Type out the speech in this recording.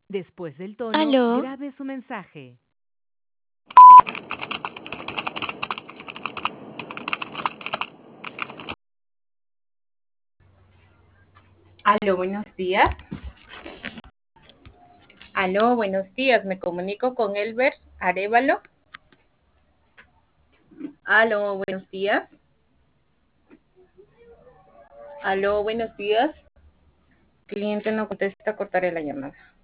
Después del tono, Aló, grabe su mensaje. Aló, buenos días. Aló, buenos días. Me comunico con Elber Arevalo. Aló, buenos días. Aló, buenos días. Cliente no contesta, cortaré la llamada.